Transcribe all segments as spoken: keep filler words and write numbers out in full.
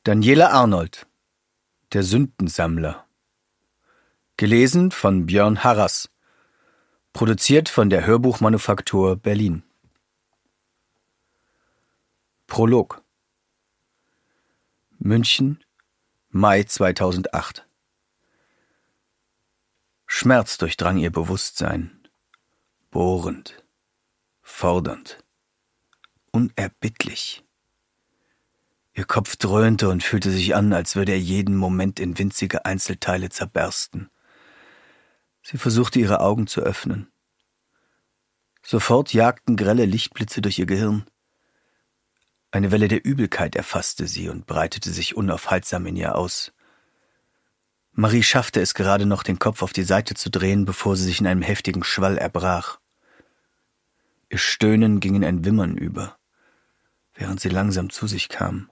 Daniela Arnold, der Sündensammler. Gelesen von Björn Harras. Produziert von der Hörbuchmanufaktur Berlin. Prolog. München, Mai zweitausendacht. Schmerz durchdrang ihr Bewusstsein. Bohrend, fordernd, unerbittlich. Ihr Kopf dröhnte und fühlte sich an, als würde er jeden Moment in winzige Einzelteile zerbersten. Sie versuchte, ihre Augen zu öffnen. Sofort jagten grelle Lichtblitze durch ihr Gehirn. Eine Welle der Übelkeit erfasste sie und breitete sich unaufhaltsam in ihr aus. Marie schaffte es gerade noch, den Kopf auf die Seite zu drehen, bevor sie sich in einem heftigen Schwall erbrach. Ihr Stöhnen ging in ein Wimmern über, während sie langsam zu sich kam.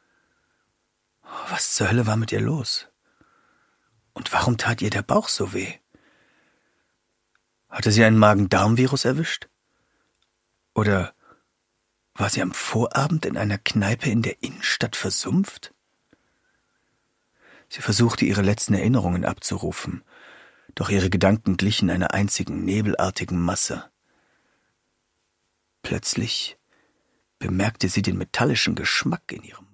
Was zur Hölle war mit ihr los? Und warum tat ihr der Bauch so weh? Hatte sie einen Magen-Darm-Virus erwischt? Oder war sie am Vorabend in einer Kneipe in der Innenstadt versumpft? Sie versuchte, ihre letzten Erinnerungen abzurufen, doch ihre Gedanken glichen einer einzigen nebelartigen Masse. Plötzlich bemerkte sie den metallischen Geschmack in ihrem